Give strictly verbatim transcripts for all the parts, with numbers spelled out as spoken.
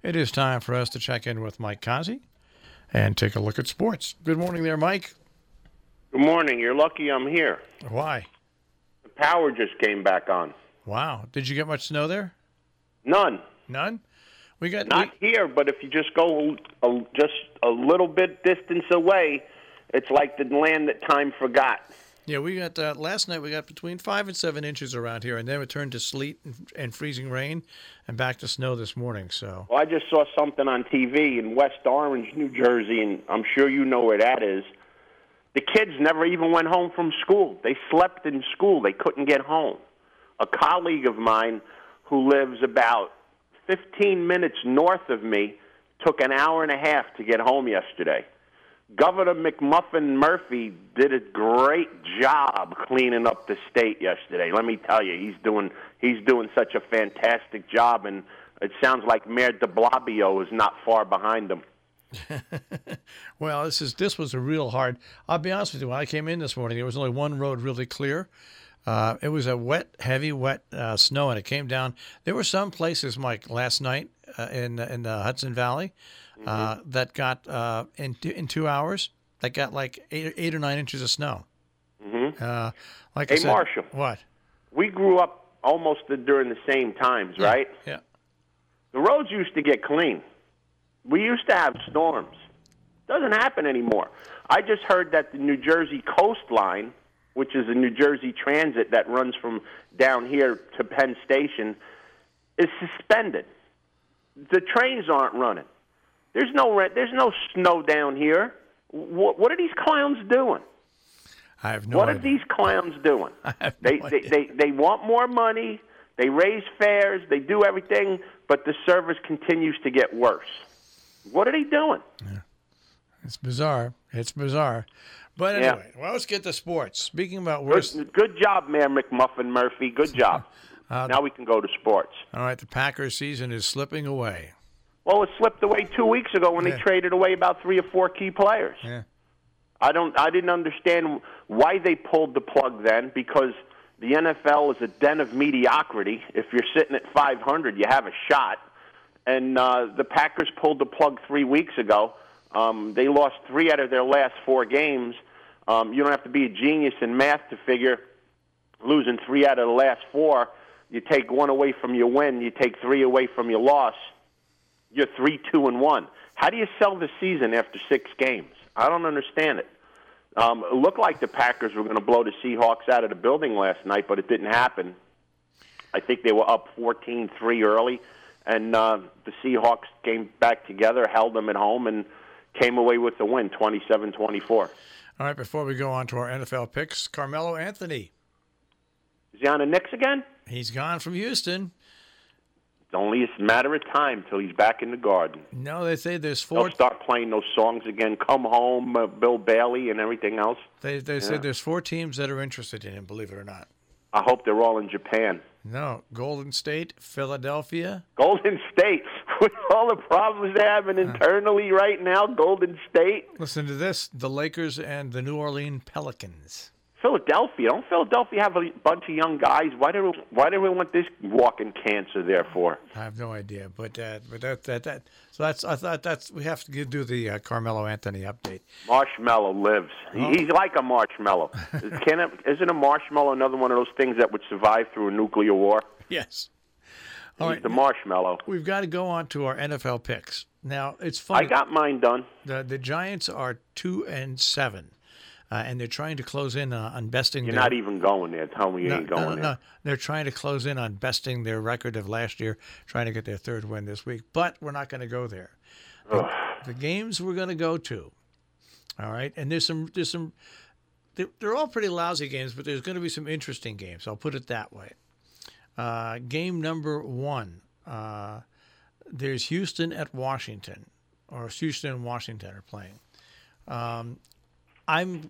It is time for us to check in with Mike Kazi and take a look at sports. Good morning there, Mike. Good morning. You're lucky I'm here. Why? The power just came back on. Wow. Did you get much snow there? None. None? We got Not we, here, but if you just go a, just a little bit distance away, it's like the land that time forgot. Yeah, we got uh, last night we got between five and seven inches around here, and then it turned to sleet and, and freezing rain, and back to snow this morning. So. Well, I just saw something on T V in West Orange, New Jersey, and I'm sure you know where that is. The kids never even went home from school. They slept in school. They couldn't get home. A colleague of mine who lives about fifteen minutes north of me took an hour and a half to get home yesterday. Governor McMuffin Murphy did a great job cleaning up the state yesterday. Let me tell you, he's doing he's doing such a fantastic job, and it sounds like Mayor de Blasio is not far behind him. Well, this is this was a real hard. I'll be honest with you. When I came in this morning, there was only one road really clear. Uh, it was a wet, heavy, wet uh, snow, and it came down. There were some places, Mike, last night uh, in in the Hudson Valley. Uh, mm-hmm. that got uh, in in two hours. That got like eight, eight or nine inches of snow. Mm-hmm. Uh, like hey, I said, Marshall. What? We grew up almost during the same times, yeah. right? Yeah. The roads used to get clean. We used to have storms. Doesn't happen anymore. I just heard that the New Jersey coastline, which is a New Jersey Transit that runs from down here to Penn Station, is suspended. The trains aren't running. There's no there's no snow down here. What, what are these clowns doing? I have no what idea. are these clowns doing? I have they, no they, idea. they they want more money. They raise fares. They do everything, but the service continues to get worse. What are they doing? Yeah. It's bizarre. It's bizarre. But anyway, yeah. Well, let's get to sports. Speaking about worse. Good, good job, Mayor McMuffin Murphy. Good job. uh, now we can go to sports. All right, the Packers season is slipping away. Well, it slipped away two weeks ago when yeah. they traded away about three or four key players. Yeah. I don't. I didn't understand why they pulled the plug then, because the N F L is a den of mediocrity. If you're sitting at five hundred, you have a shot. And uh, the Packers pulled the plug three weeks ago. Um, they lost three out of their last four games. Um, you don't have to be a genius in math to figure losing three out of the last four. You take one away from your win. You take three away from your loss. You're three, two, and one. How do you sell the season after six games? I don't understand it. Um, it looked like the Packers were going to blow the Seahawks out of the building last night, but it didn't happen. I think they were up fourteen three early, and uh, the Seahawks came back together, held them at home, and came away with the win, twenty-seven twenty-four. All right, before we go on to our N F L picks, Carmelo Anthony. Is he on the Knicks again? He's gone from Houston. It's only a matter of time till he's back in the Garden. No, they say there's four. They'll start playing those songs again, Come Home, uh, Bill Bailey, and everything else. They they yeah. said there's four teams that are interested in him, believe it or not. I hope they're all in Japan. No, Golden State, Philadelphia. Golden State, with all the problems they're having internally right now, Golden State. Listen to this, the Lakers and the New Orleans Pelicans. Philadelphia. Don't Philadelphia have a bunch of young guys? Why do why do we want this walking cancer there for? I have no idea, but uh, but that that that so that's I thought that's we have to do the uh, Carmelo Anthony update. Marshmallow lives. Oh. He's like a marshmallow. Can it, isn't a marshmallow another one of those things that would survive through a nuclear war? Yes. All He's right. the marshmallow. We've got to go on to our N F L picks. Now it's funny. I got mine done. The the Giants are two and seven. Uh, and they're trying to close in uh, on besting. You're their, not even going there. Tell me you no, ain't going no, no, there. No, they're trying to close in on besting their record of last year, trying to get their third win this week. But we're not going to go there. The, the games we're going to go to, all right. And there's some, there's some. They're, they're all pretty lousy games, but there's going to be some interesting games. I'll put it that way. Uh, game number one. Uh, there's Houston at Washington, or Houston and Washington are playing. Um, I'm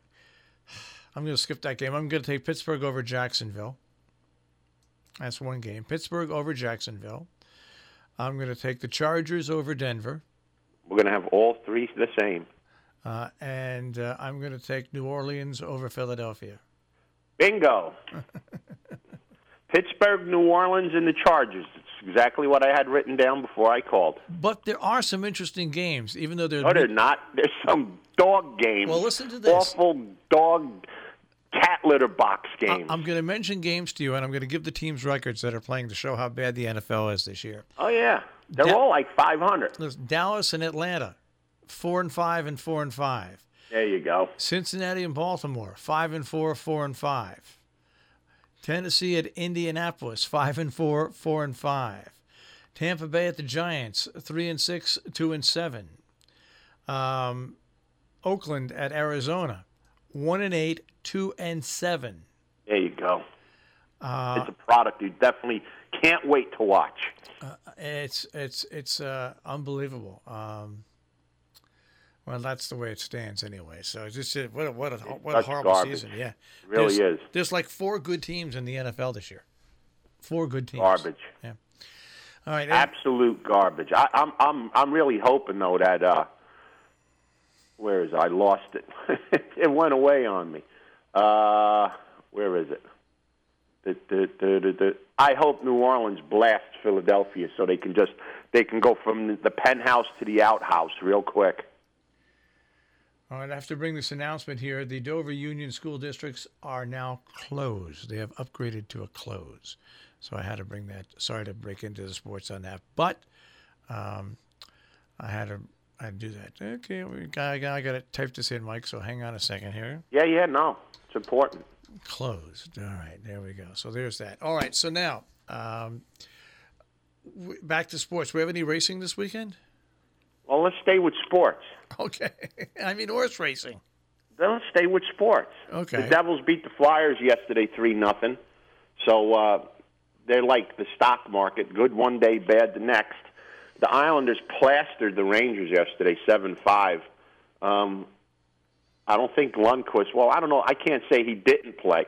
I'm going to skip that game. I'm going to take Pittsburgh over Jacksonville. That's one game. Pittsburgh over Jacksonville. I'm going to take the Chargers over Denver. We're going to have all three the same. Uh, and uh, I'm going to take New Orleans over Philadelphia. Bingo. Pittsburgh, New Orleans, and the Chargers. It's exactly what I had written down before I called. But there are some interesting games, even though they're... No, they're not. There's some dog games. Well, listen to this. Awful dog cat litter box games. I'm going to mention games to you, and I'm going to give the teams records that are playing to show how bad the N F L is this year. Oh, yeah. They're da- all like five hundred. Listen, Dallas and Atlanta, four and five and four and five. There you go. Cincinnati and Baltimore, five and four, four and five. Tennessee at Indianapolis, five and four, four and five. Tampa Bay at the Giants, three and six, two and seven. Um, Oakland at Arizona, one and eight, two and seven. There you go. Uh, it's a product you definitely can't wait to watch. Uh, it's it's it's uh, unbelievable. Um, well, that's the way it stands anyway. So it's just what a, what a what a horrible garbage. season. Yeah, it really there's, is. There's like four good teams in the N F L this year. Four good teams. Garbage. Yeah. All right. Absolute garbage. I, I'm I'm I'm really hoping though that uh, where is it? I lost it. It went away on me. Uh, where is it? The, the, the, the, the, I hope New Orleans blasts Philadelphia so they can just they can go from the penthouse to the outhouse real quick. All right, I have to bring this announcement here. The Dover Union School Districts are now closed. They have upgraded to a close. So I had to bring that. Sorry to break into the sports on that, but um, I had to I had to do that. Okay, we got, I got to type this in, Mike, so hang on a second here. Yeah, yeah, no. It's important. Closed. All right, there we go. So there's that. All right, so now um, w- back to sports. We have any racing this weekend? Well, let's stay with sports. Okay. I mean horse racing. Then let's stay with sports. Okay. The Devils beat the Flyers yesterday three nothing. So uh, they're like the stock market, good one day, bad the next. The Islanders plastered the Rangers yesterday seven five. Um, I don't think Lundqvist, well, I don't know. I can't say he didn't play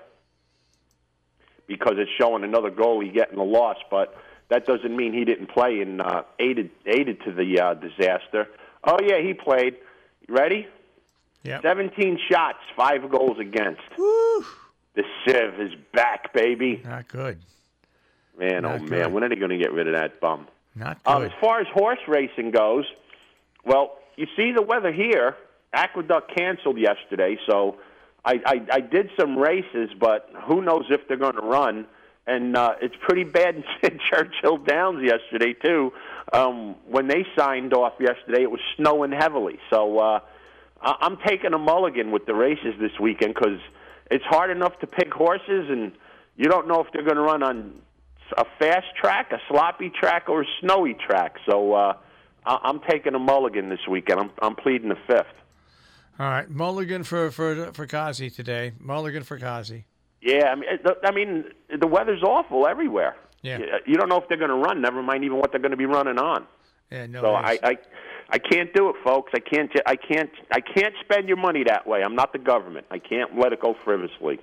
because it's showing another goalie getting a loss, but that doesn't mean he didn't play and uh, aided aided to the uh, disaster. Oh, yeah, he played. You ready? Yeah. seventeen shots, five goals against. Woo! The Civ is back, baby. Not good. Man, Not oh, good. man, when are they going to get rid of that bum? Not good. Um, as far as horse racing goes, well, you see the weather here. Aqueduct canceled yesterday, so I, I, I did some races, but who knows if they're going to run. And uh, it's pretty bad in Churchill Downs yesterday, too. Um, when they signed off yesterday, it was snowing heavily. So uh, I- I'm taking a mulligan with the races this weekend because it's hard enough to pick horses, and you don't know if they're going to run on a fast track, a sloppy track, or a snowy track. So uh, I- I'm taking a mulligan this weekend. I'm, I'm pleading the fifth. All right, mulligan for for for Kazi today. Mulligan for Kazi. Yeah, I mean, the, I mean, the weather's awful everywhere. Yeah. You, you don't know if they're going to run. Never mind even what they're going to be running on. Yeah, no. So I, I, I can't do it, folks. I can't. I can't. I can't spend your money that way. I'm not the government. I can't let it go frivolously.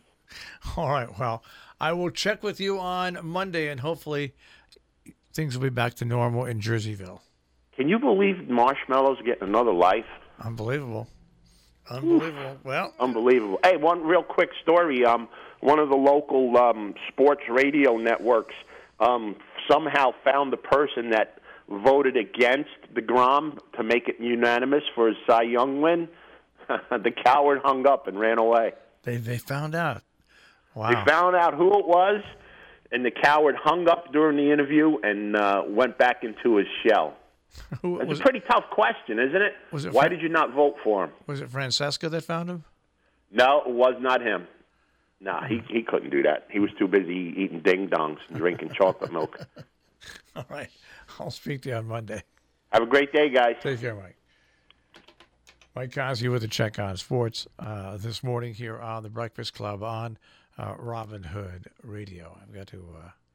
All right. Well, I will check with you on Monday, and hopefully things will be back to normal in Jerseyville. Can you believe Marshmallow's getting another life? Unbelievable. Unbelievable. Oof. Well, unbelievable. Hey, one real quick story. Um, one of the local um, sports radio networks um, somehow found the person that voted against DeGrom to make it unanimous for his Cy Young win. The coward hung up and ran away. They they found out. Wow. They found out who it was, and the coward hung up during the interview and uh, went back into his shell. Who, It's a pretty it, tough question, isn't it? Was it Why Fra- did you not vote for him? Was it Francesca that found him? No, it was not him. No, he he couldn't do that. He was too busy eating ding-dongs and drinking chocolate milk. All right. I'll speak to you on Monday. Have a great day, guys. Take care, Mike. Mike Cosby with a check on sports uh, this morning here on the Breakfast Club on uh, Robin Hood Radio. I've got to... Uh,